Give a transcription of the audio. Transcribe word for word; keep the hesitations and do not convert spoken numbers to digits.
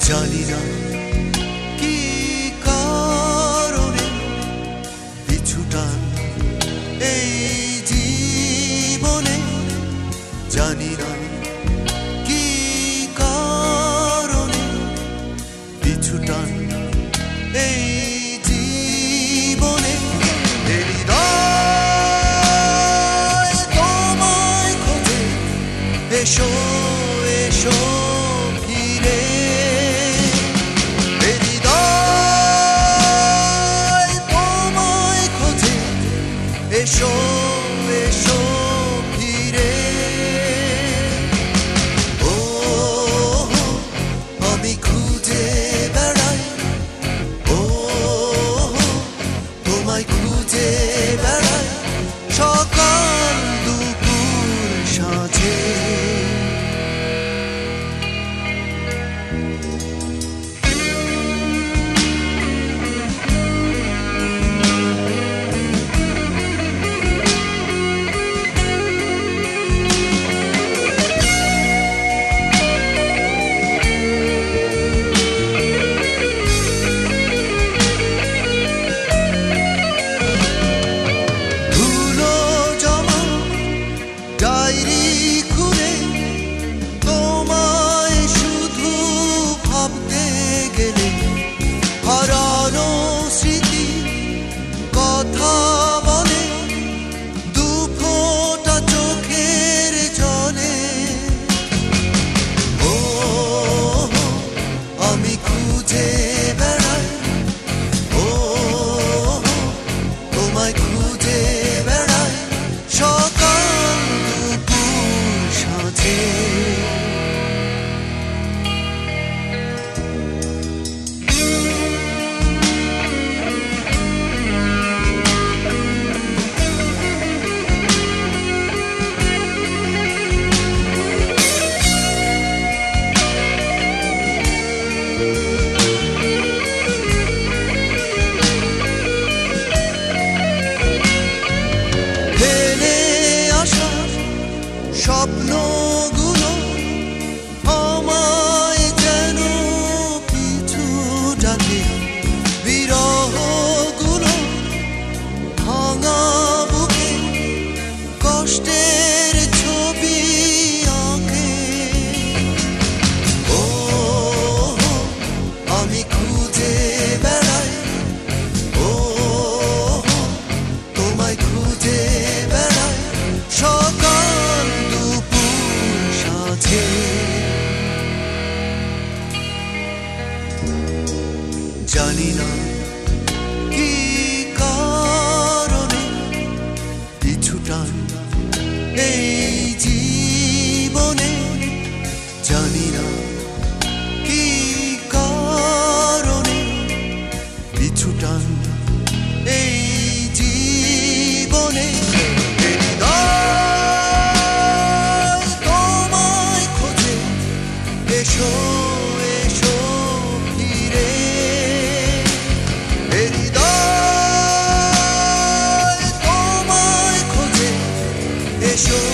জানি না কি কারণে পিছুটান এই জীবনে, জানি না কি কারণে পিছুটান এই জীবনে। হৃদয় তোমায় খোঁজে, এসো এসো ফিরে। হৃদয় তোমায় খোঁজে, এসো এসো ফিরে। ও আমি খুঁজে বেড়াই, ও তোমায় খুঁজে বেড়াই সকাল দুপুর সাঁঝে। স্বপ্নগুলো আমায় যেন পিছু ডাকে, বিরহগুলো ভাঙা বুকে কষ্টের ছবি আঁকে। ও আমি খুঁজে বেড়াই, ও তোমায় খুঁজে বেড়াই সকাল দুপুর সাঁঝে। জানি না কি কারণে পিছুটান এই জীবনে, জানি না কি কারণে পিছুটান এই জীবনে। এসো এসো ফিরে। হৃদয় তোমায় খোঁজে, এসো